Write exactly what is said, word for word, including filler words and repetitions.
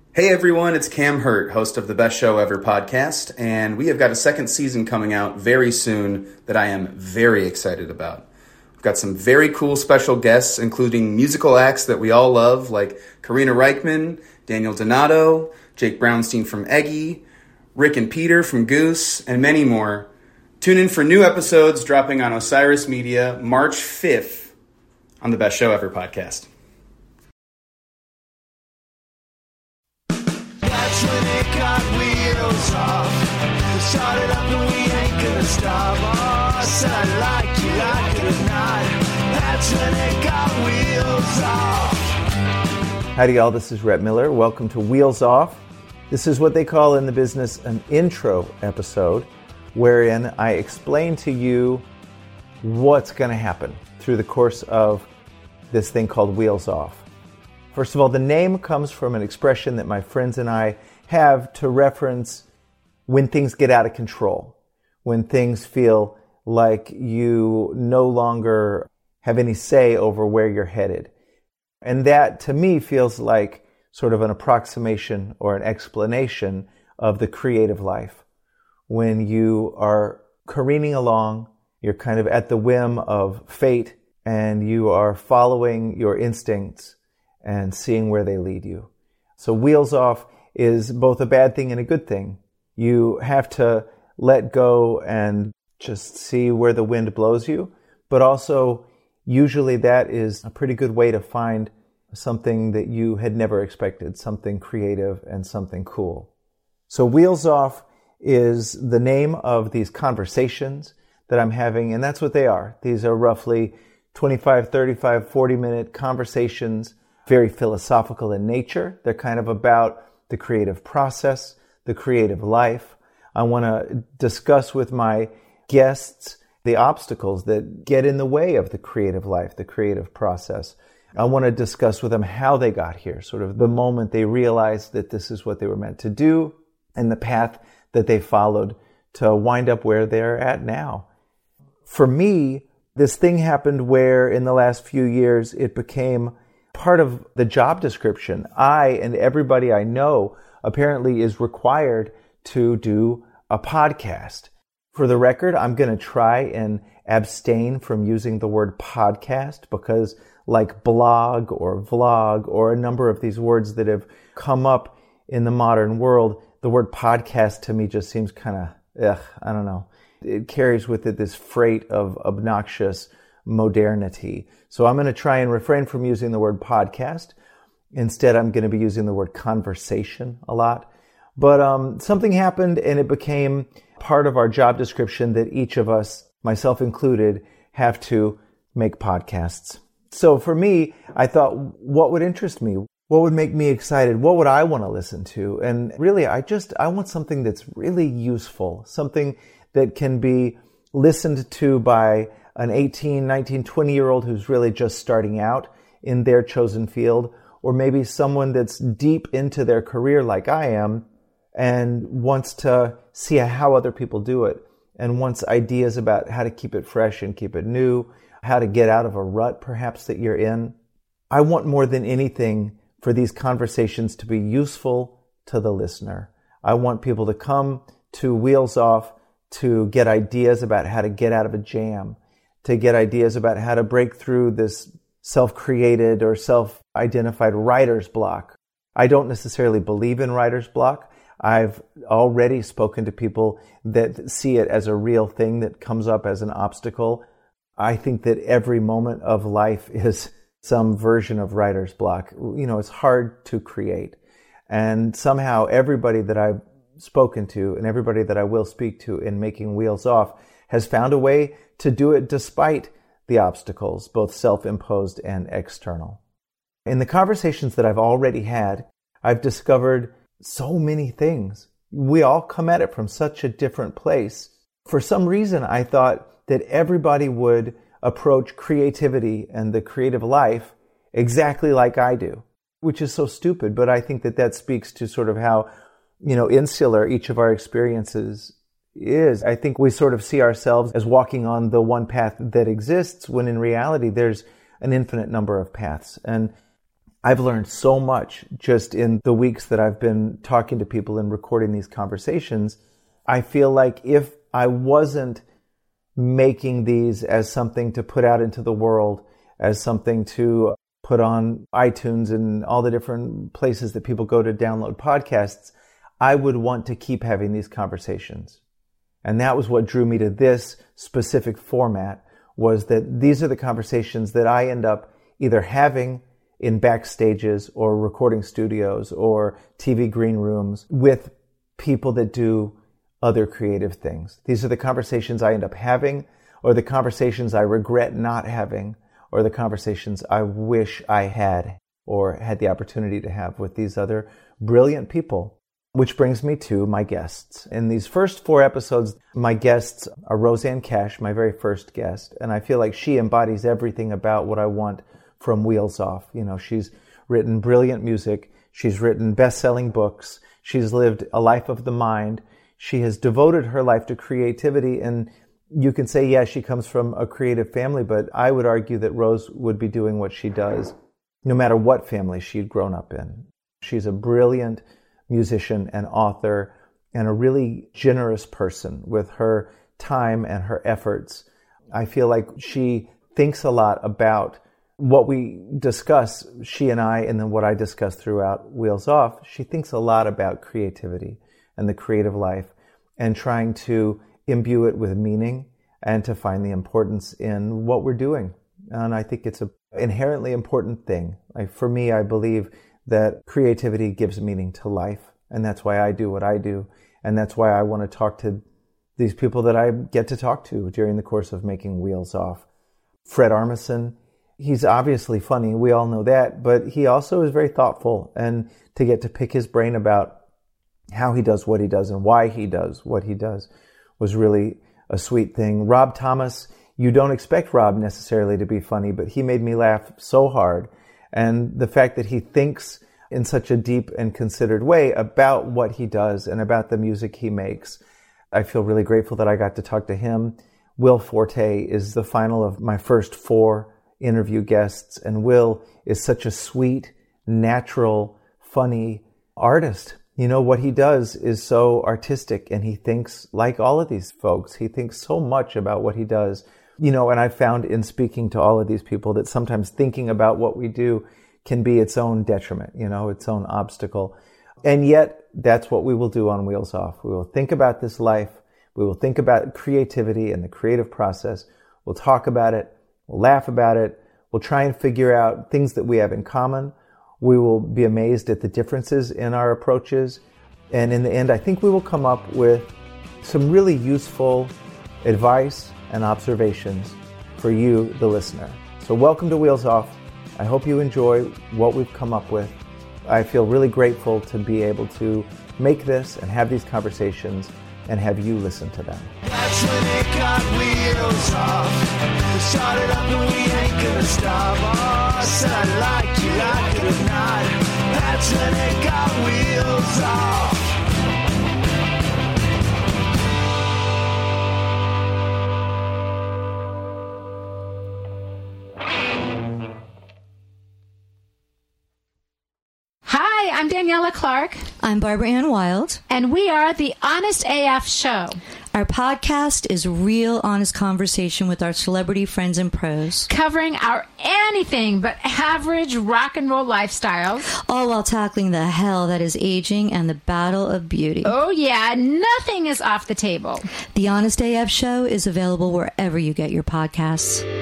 Hey everyone, it's Cam Hurt, host of the Best Show Ever podcast, and we have got a second season coming out very soon that I am very excited about. We've got some very cool special guests, including musical acts that we all love, like Karina Reichman, Daniel Donato, Jake Brownstein from Eggy, Rick and Peter from Goose, and many more. Tune in for new episodes dropping on Osiris Media March fifth on the Best Show Ever podcast. When it got wheels off, we started up and we ain't gonna stop. Oh, I said I like you, like it or not. That's when it got wheels off. Howdy y'all, this is Rhett Miller. Welcome to Wheels Off. This is what they call in the business an intro episode, wherein I explain to you what's going to happen through the course of this thing called Wheels Off. First of all, the name comes from an expression that my friends and I have to reference when things get out of control, when things feel like you no longer have any say over where you're headed. And that, to me, feels like sort of an approximation or an explanation of the creative life. When you are careening along, you're kind of at the whim of fate, and you are following your instincts and seeing where they lead you. So wheels off is both a bad thing and a good thing. You have to let go and just see where the wind blows you, but also usually that is a pretty good way to find something that you had never expected, something creative and something cool. So Wheels Off is the name of these conversations that I'm having, and that's what they are. These are roughly twenty-five, thirty-five, forty minute conversations, very philosophical in nature. They're kind of about the creative process, the creative life. I want to discuss with my guests the obstacles that get in the way of the creative life, the creative process. I want to discuss with them how they got here, sort of the moment they realized that this is what they were meant to do and the path that they followed to wind up where they're at now. For me, this thing happened where in the last few years it became part of the job description. I and everybody I know apparently is required to do a podcast. For the record, I'm going to try and abstain from using the word podcast because like blog or vlog or a number of these words that have come up in the modern world, the word podcast to me just seems kind of, ugh, I don't know. It carries with it this freight of obnoxious modernity. So I'm going to try and refrain from using the word podcast. Instead, I'm going to be using the word conversation a lot. But um, something happened and it became part of our job description that each of us, myself included, have to make podcasts. So for me, I thought, what would interest me? What would make me excited? What would I want to listen to? And really, I just, I want something that's really useful, something that can be listened to by an eighteen, nineteen, twenty-year-old who's really just starting out in their chosen field, or maybe someone that's deep into their career like I am and wants to see how other people do it and wants ideas about how to keep it fresh and keep it new, how to get out of a rut perhaps that you're in. I want more than anything for these conversations to be useful to the listener. I want people to come to Wheels Off to get ideas about how to get out of a jam, to get ideas about how to break through this self-created or self-identified writer's block. I don't necessarily believe in writer's block. I've already spoken to people that see it as a real thing that comes up as an obstacle. I think that every moment of life is some version of writer's block. You know, it's hard to create. And somehow everybody that I've spoken to and everybody that I will speak to in making Wheels Off has found a way to do it despite the obstacles, both self-imposed and external. In the conversations that I've already had, I've discovered so many things. We all come at it from such a different place. For some reason, I thought that everybody would approach creativity and the creative life exactly like I do, which is so stupid, but I think that that speaks to sort of how, you know, insular each of our experiences is. I think we sort of see ourselves as walking on the one path that exists, when in reality there's an infinite number of paths. And I've learned so much just in the weeks that I've been talking to people and recording these conversations. I feel like if I wasn't making these as something to put out into the world, as something to put on iTunes and all the different places that people go to download podcasts, I would want to keep having these conversations. And that was what drew me to this specific format, was that these are the conversations that I end up either having in backstages or recording studios or T V green rooms with people that do other creative things. These are the conversations I end up having, or the conversations I regret not having, or the conversations I wish I had or had the opportunity to have with these other brilliant people. Which brings me to my guests. In these first four episodes, my guests are Rosanne Cash, my very first guest, and I feel like she embodies everything about what I want from Wheels Off. You know, she's written brilliant music, she's written best-selling books, she's lived a life of the mind, she has devoted her life to creativity, and you can say, yeah, she comes from a creative family, but I would argue that Rose would be doing what she does no matter what family she'd grown up in. She's a brilliant musician and author and a really generous person with her time and her efforts. I feel like she thinks a lot about what we discuss, she and I, and then what I discuss throughout Wheels Off. She thinks a lot about creativity and the creative life and trying to imbue it with meaning and to find the importance in what we're doing. And I think it's an inherently important thing. Like for me, I believe that creativity gives meaning to life. And that's why I do what I do. And that's why I want to talk to these people that I get to talk to during the course of making Wheels Off. Fred Armisen, he's obviously funny. We all know that. But he also is very thoughtful. And to get to pick his brain about how he does what he does and why he does what he does was really a sweet thing. Rob Thomas, you don't expect Rob necessarily to be funny, but he made me laugh so hard. And the fact that he thinks in such a deep and considered way about what he does and about the music he makes, I feel really grateful that I got to talk to him. Will Forte is the final of my first four interview guests, and Will is such a sweet, natural, funny artist. You know, what he does is so artistic, and he thinks like all of these folks. He thinks so much about what he does. You know, and I found in speaking to all of these people that sometimes thinking about what we do can be its own detriment, you know, its own obstacle. And yet, that's what we will do on Wheels Off. We will think about this life. We will think about creativity and the creative process. We'll talk about it. We'll laugh about it. We'll try and figure out things that we have in common. We will be amazed at the differences in our approaches. And in the end, I think we will come up with some really useful advice and observations for you, the listener. So welcome to Wheels Off. I hope you enjoy what we've come up with. I feel really grateful to be able to make this and have these conversations and have you listen to them. That's when it got wheels off. We started up and we ain't gonna stop. Oh, I said I like you, like it or not. That's when it got wheels off. I'm Daniela Clark. I'm Barbara Ann Wild. And we are the Honest A F Show. Our podcast is real honest conversation with our celebrity friends and pros. Covering our anything but average rock and roll lifestyles. All while tackling the hell that is aging and the battle of beauty. Oh yeah, nothing is off the table. The Honest A F Show is available wherever you get your podcasts.